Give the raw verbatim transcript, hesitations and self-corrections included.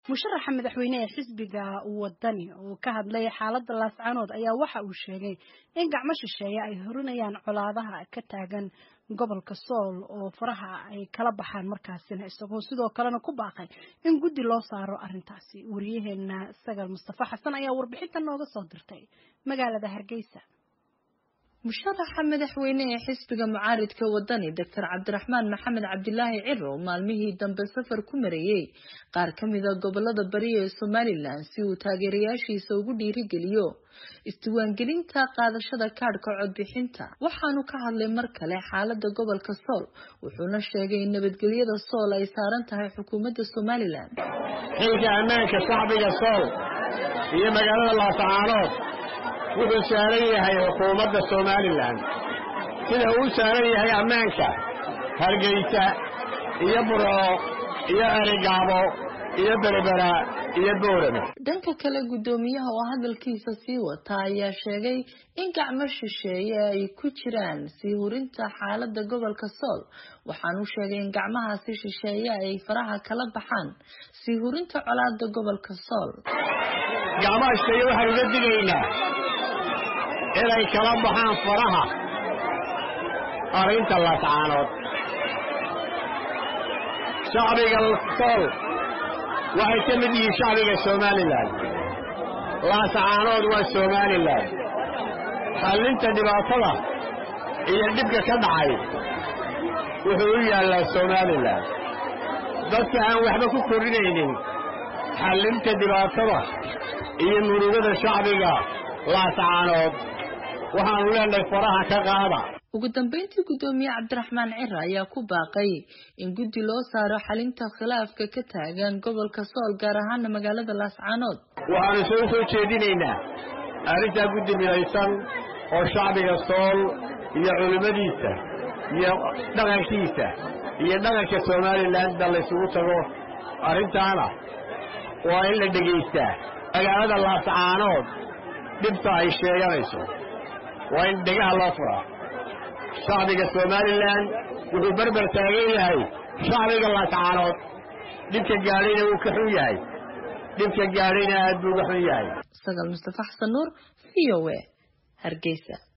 مشرح مدحوينه xisbiga wadani oo ka hadlay xaaladda laascanood ayaa waxa uu sheegay in gacmo shisheeye ay horinayaan colaadaha ka taagan gobolka Sool oo faraha ay kala baxaan markaasina isagoo sidoo kalena ku baaqay in guddi loo saaro arintaasi wariyaheena Sagal Mustafa Xasan ayaa warbixinta nooga soo dirtay magaalada Hargeysa. مشرح مدحوينه xisbiga mucaaridka wadani Doctor Cabdiraxmaan Maxamed Cabdilaahi Ciro maalmihii dambe safar ku marayay qaar kamid ah gobolada bari ee Somaliland si uu taageerayaashiisa ugu dhiirigeliyo isdiiwaangelinta qaadashada kaadhka codbixinta waxaanu ka hadlay mar kale xaaladda gobolka Sool wuxuuna sheegay in nabadgelyada Sool ay saaran tahay xukuumadda Somaliland xilka ammaanka shacbiga Sool iyo magaalada Laascaanood wuxuu saaran yahay xukuumadda Somaliland sida uu saaran yahay ammaanka Hargeysa iyo Burco iyo Arigaabo iyo Berbera iyo Boorama. Dhanka kale gudoomiyaha oo hadalkiisa sii wata ayaa sheegay in gacmo shisheeye ay ku jiraan sii hurinta xaaladda gobolka Sool waxaanu sheegay in gacmahaasi shisheeye ay faraha kala baxaan sii hurinta colaadda gobolka Sool. Gacmaha shisheeye waxaan uga digaynaa inay kala baxaan faraha arrinta Laascaanood. shacbiga Sool waxay ka mid yihiin shacbiga Somaliland. Laascaanood waa Somaliland. xallinta dhibaatada iyo dhibka ka dhacay wuxuu u yaallaa Somaliland. dadka aan waxba ku korinaynin xallinta dhibaatada iyo murugada shacbiga Laascaanood waxaan leenahay faraha ka qaada. ugu dambeyntii gudoomiye Cabdiraxmaan Ciro ayaa ku baaqay in guddi loo saaro xalinta khilaafka ka taagan gobolka Sool gaar ahaan magaalada Laascaanood. waxaan soo soo jeedinaynaa arrinta guddi midaysan oo shacbiga Sool iyo culimadiisa iyo dhaqankiisa iyo dhaqanka Somaliland la isugu tago arrintaana waa in la dhageystaa magaalada Laascaanood dhibta ay sheeganayso waa in dagaal loo furaa. shacbiga Somaliland wuxuu barbar taagan yahay shacbiga Laascaanood dhibka gaarayna uu ka xun yahay dhibka gaarayna aad buu uga xun yahay. Sagal Mustafa Xasan Nuur V O A Hargeysa.